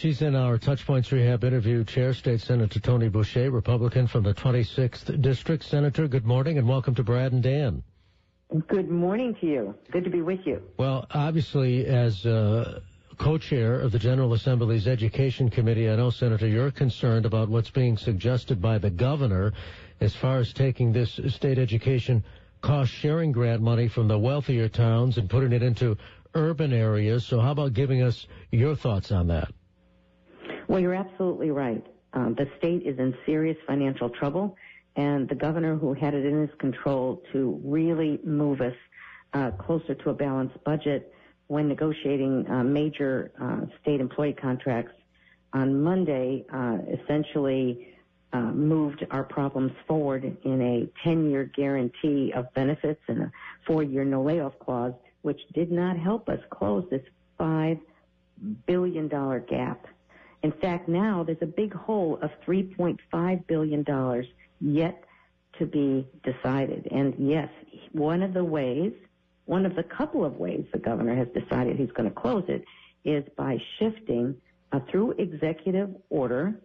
She's in our Touchpoints Rehab interview. Chair, State Senator Tony Boucher, Republican from the 26th District. Senator, good morning and welcome to Brad and Dan. Good morning to you. Good to be with you. Well, obviously, as co-chair of the General Assembly's Education Committee, I know, Senator, you're concerned about what's being suggested by the governor as far as taking this state education cost-sharing grant money from the wealthier towns and putting it into urban areas. So how about giving us your thoughts on that? Well, you're absolutely right. The state is in serious financial trouble, and the governor, who had it in his control to really move us closer to a balanced budget when negotiating major state employee contracts on Monday, essentially moved our problems forward in a 10-year guarantee of benefits and a 4-year no-layoff clause, which did not help us close this $5 billion gap. In fact, now there's a big hole of $3.5 billion yet to be decided. And yes, one of the couple of ways the governor has decided he's going to close it is by shifting through executive order,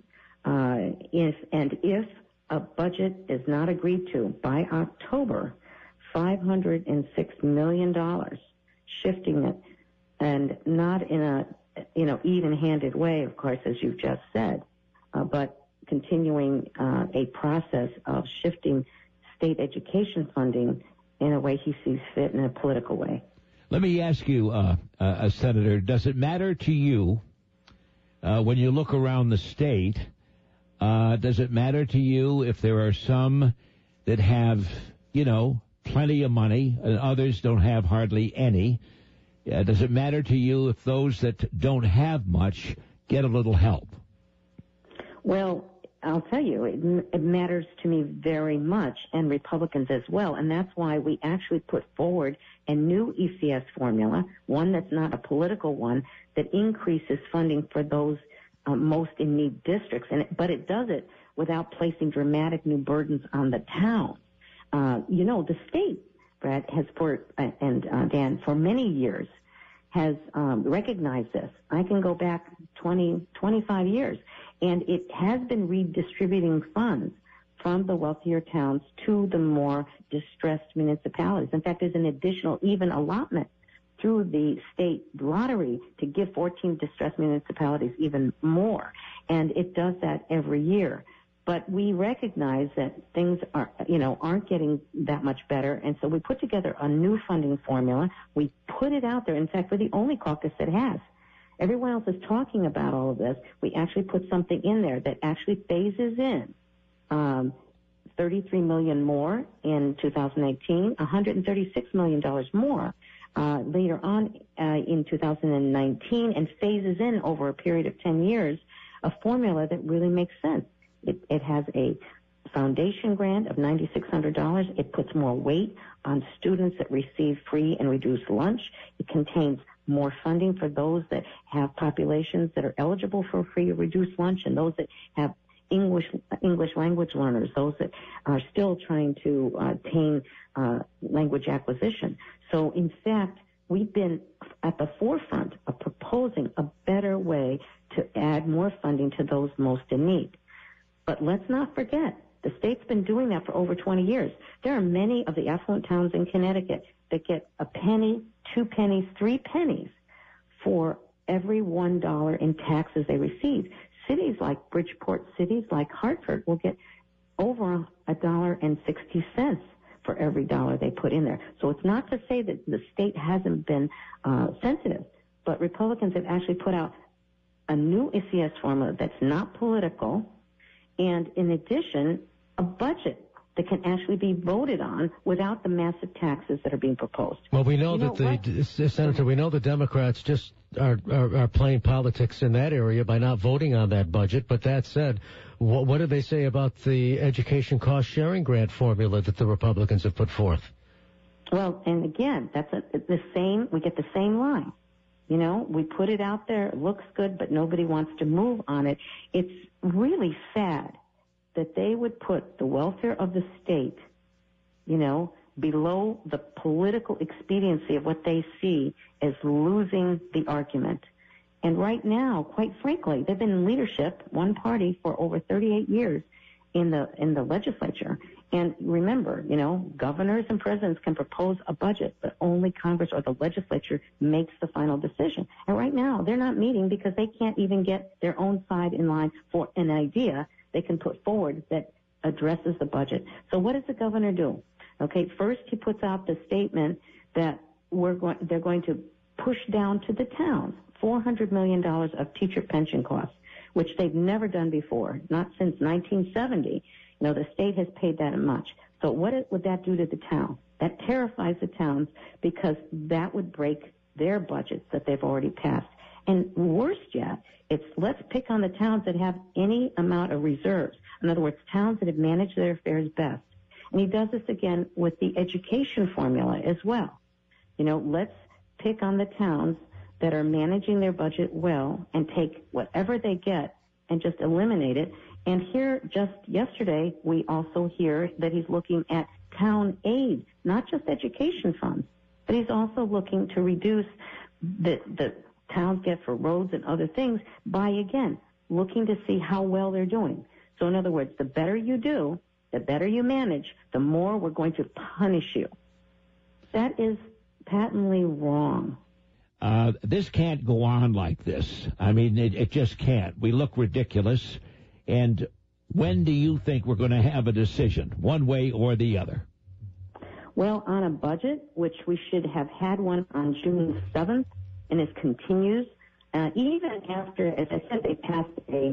if a budget is not agreed to by October, $506 million, shifting it, and not in a even-handed way, of course, as you've just said, but continuing a process of shifting state education funding in a way he sees fit in a political way. Let me ask you, Senator, does it matter to you when you look around the state, does it matter to you if there are some that have, plenty of money and others don't have hardly any? Does it matter to you if those that don't have much get a little help? Well, I'll tell you, it matters to me very much, and Republicans as well, and that's why we actually put forward a new ECS formula, one that's not a political one, that increases funding for those most in need districts, but it does it without placing dramatic new burdens on the town. The state, Brad, has Dan, for many years has recognized this. I can go back 25 years, and it has been redistributing funds from the wealthier towns to the more distressed municipalities. In fact, there's an additional even allotment through the state lottery to give 14 distressed municipalities even more, and it does that every year. But we recognize that things aren't getting that much better, and so we put together a new funding formula. We put it out there. In fact, we're the only caucus that has. Everyone else is talking about all of this. We actually put something in there that actually phases in $33 million more in 2018, $136 million more later on in 2019, and phases in over a period of 10 years a formula that really makes sense. It has a foundation grant of $9,600. It puts more weight on students that receive free and reduced lunch. It contains more funding for those that have populations that are eligible for free or reduced lunch, and those that have English language learners, those that are still trying to attain language acquisition. So, in fact, we've been at the forefront of proposing a better way to add more funding to those most in need. But let's not forget, the state's been doing that for over 20 years. There are many of the affluent towns in Connecticut that get a penny, 2 pennies, 3 pennies for every $1 in taxes they receive. Cities like Bridgeport, cities like Hartford will get over $1.60 for every dollar they put in there. So it's not to say that the state hasn't been sensitive, but Republicans have actually put out a new ECS formula that's not political, and in addition, a budget that can actually be voted on without the massive taxes that are being proposed. Well, we know Senator, we know the Democrats just are playing politics in that area by not voting on that budget. But that said, what do they say about the education cost-sharing grant formula that the Republicans have put forth? Well, and again, that's the same. We get the same line. We put it out there. It looks good, but nobody wants to move on it. It's really sad that they would put the welfare of the state, below the political expediency of what they see as losing the argument. And right now, quite frankly, they've been in leadership, one party, for over 38 years in the legislature. And remember, governors and presidents can propose a budget, but only Congress or the legislature makes the final decision. And right now, they're not meeting because they can't even get their own side in line for an idea they can put forward that addresses the budget. So what does the governor do? Okay, first he puts out the statement that they're going to push down to the towns $400 million of teacher pension costs, which they've never done before, not since 1970. The state has paid that much. So what would that do to the town? That terrifies the towns because that would break their budgets that they've already passed. And worse yet, it's let's pick on the towns that have any amount of reserves. In other words, towns that have managed their affairs best. And he does this again with the education formula as well. Let's pick on the towns that are managing their budget well and take whatever they get and just eliminate it. And here, just yesterday, we also hear that he's looking at town aid, not just education funds, but he's also looking to reduce the towns get for roads and other things by, again, looking to see how well they're doing. So in other words, the better you do, the better you manage, the more we're going to punish you. That is patently wrong. This can't go on like this. I mean, it just can't. We look ridiculous. And when do you think we're going to have a decision, one way or the other? Well, on a budget, which we should have had one on June 7th, and it continues, even after, as I said, they passed a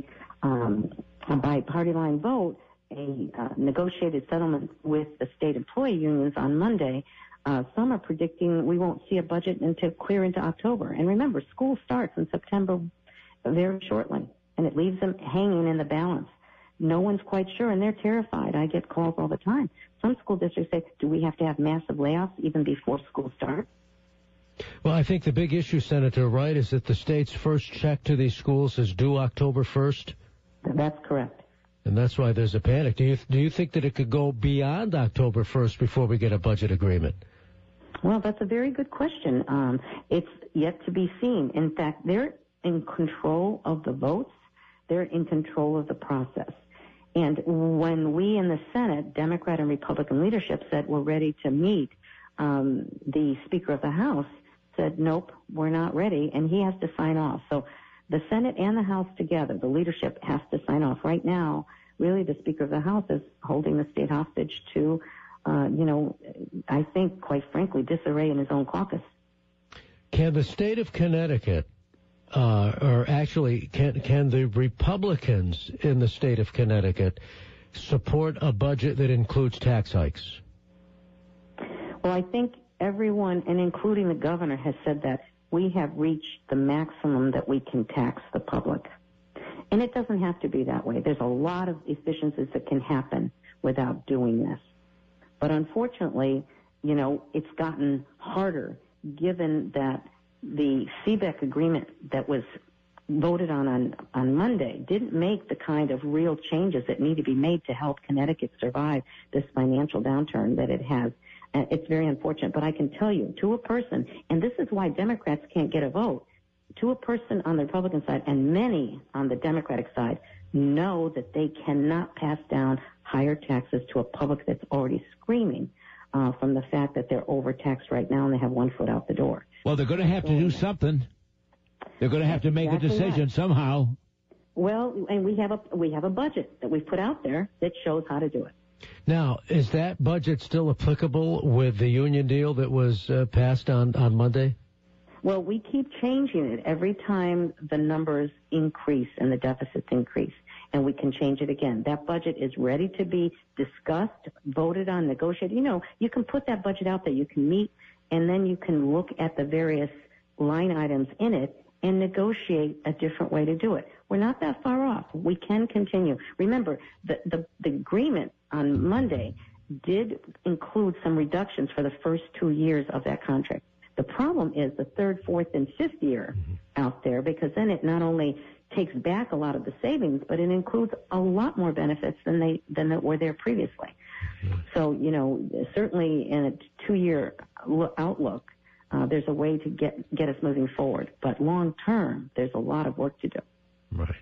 by party line vote, a negotiated settlement with the state employee unions on Monday. Some are predicting we won't see a budget until clear into October. And remember, school starts in September very shortly, and it leaves them hanging in the balance. No one's quite sure, and they're terrified. I get calls all the time. Some school districts say, do we have to have massive layoffs even before school starts? Well, I think the big issue, Senator, right, is that the state's first check to these schools is due October 1st? That's correct. And that's why there's a panic. Do you think that it could go beyond October 1st before we get a budget agreement? Well, that's a very good question. It's yet to be seen. In fact, they're in control of the votes. They're in control of the process. And when we in the Senate, Democrat and Republican leadership, said we're ready to meet, the Speaker of the House said, nope, we're not ready, and he has to sign off. So the Senate and the House together, the leadership has to sign off. Right now, really the Speaker of the House is holding the state hostage to, I think, quite frankly, disarray in his own caucus. Can the state of Connecticut, or actually can the Republicans in the state of Connecticut support a budget that includes tax hikes? Well, I think everyone, and including the governor, has said that we have reached the maximum that we can tax the public. And it doesn't have to be that way. There's a lot of efficiencies that can happen without doing this. But unfortunately, it's gotten harder given that the CBEC agreement that was voted on Monday didn't make the kind of real changes that need to be made to help Connecticut survive this financial downturn that it has. And it's very unfortunate. But I can tell you, to a person, and this is why Democrats can't get a vote, to a person on the Republican side and many on the Democratic side know that they cannot pass down higher taxes to a public that's already screaming from the fact that they're overtaxed right now and they have one foot out the door. Well, they're going to have to do something. They're going to have to make a decision somehow. Well, and we have a budget that we've put out there that shows how to do it. Now, is that budget still applicable with the union deal that was passed on Monday? Well, we keep changing it every time the numbers increase and the deficits increase, and we can change it again. That budget is ready to be discussed, voted on, negotiated. You can put that budget out there. You can meet, and then you can look at the various line items in it and negotiate a different way to do it. We're not that far off. We can continue. Remember, the agreement on Monday did include some reductions for the first 2 years of that contract. The problem is the third, fourth, and fifth year out there, because then it not only takes back a lot of the savings, but it includes a lot more benefits than that were there previously. So, certainly in a 2-year outlook, there's a way to get us moving forward. But long term, there's a lot of work to do. Right.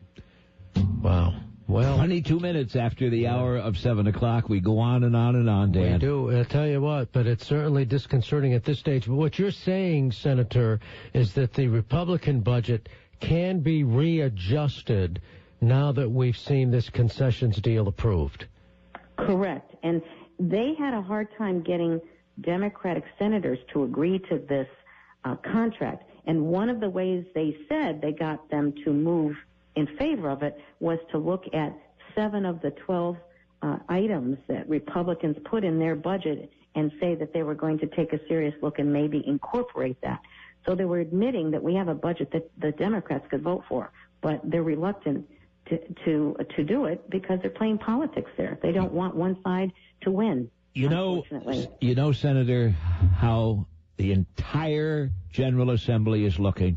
Wow. Well, 22 minutes after the hour of 7 o'clock. We go on and on and on, Dan. We do. I'll tell you what, but it's certainly disconcerting at this stage. But what you're saying, Senator, is that the Republican budget can be readjusted now that we've seen this concessions deal approved. Correct. And they had a hard time getting Democratic senators to agree to this contract. And one of the ways they said they got them to move in favor of it was to look at 7 of the 12 items that Republicans put in their budget and say that they were going to take a serious look and maybe incorporate that. So they were admitting that we have a budget that the Democrats could vote for, but they're reluctant to do it because they're playing politics there. They don't want one side to win. You know, Senator, how the entire General Assembly is looking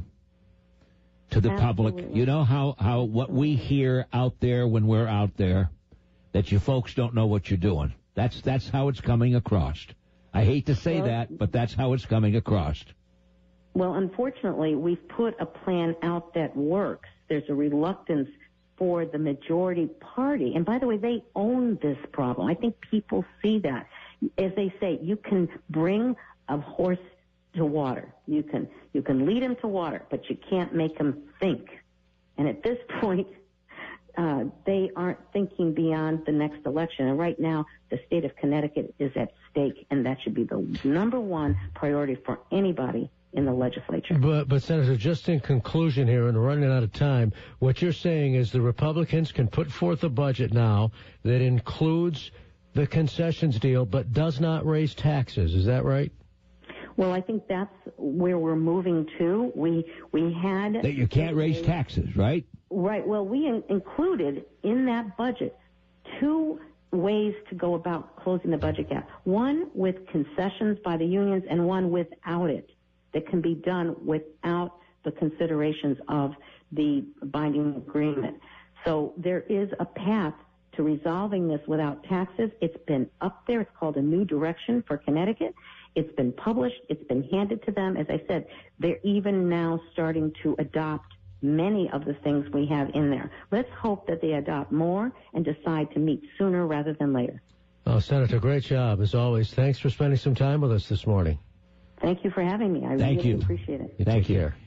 to the public. You know how what we hear out there when we're out there, that you folks don't know what you're doing. That's how it's coming across. I hate to say that, but that's how it's coming across. Well, unfortunately, we've put a plan out that works. There's a reluctance for the majority party. And by the way, they own this problem. I think people see that. As they say, you can bring a horse to water. You can lead him to water, but you can't make him think. And at this point, they aren't thinking beyond the next election. And right now, the state of Connecticut is at stake, and that should be the number one priority for anybody in the legislature. But Senator, just in conclusion here, and we're running out of time, what you're saying is the Republicans can put forth a budget now that includes the concessions deal but does not raise taxes. Is that right? Well, I think that's where we're moving to. We had... That you can't raise taxes, right? Right. Well, we included in that budget 2 ways to go about closing the budget gap. One with concessions by the unions and one without it, that can be done without the considerations of the binding agreement. So there is a path to resolving this without taxes. It's been up there. It's called A New Direction for Connecticut. It's been published. It's been handed to them. As I said, they're even now starting to adopt many of the things we have in there. Let's hope that they adopt more and decide to meet sooner rather than later. Oh, Senator, great job, as always. Thanks for spending some time with us this morning. Thank you for having me. I really appreciate it. Thank you. Care.